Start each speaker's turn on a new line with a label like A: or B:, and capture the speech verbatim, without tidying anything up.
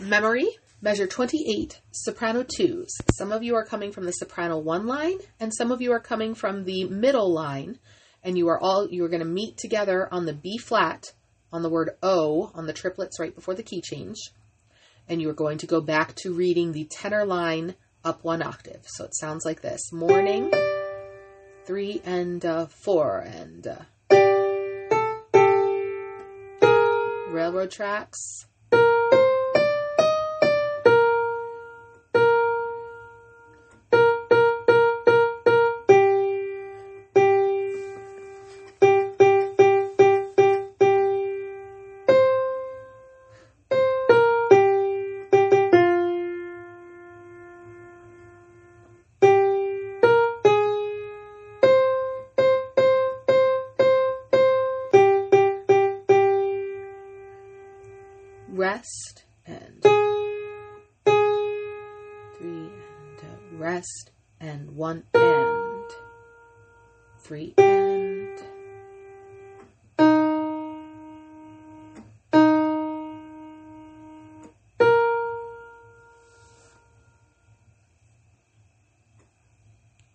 A: Memory, measure twenty-eight soprano twos. Some of you are coming from the soprano one line, and some of you are coming from the middle line, and you are all, you are going to meet together on the B flat, on the word O, on the triplets right before the key change, and you are going to go back to reading the tenor line up one octave. So it sounds like this: morning, three and uh, four, and uh, railroad tracks. Rest and three and uh, rest and one and three and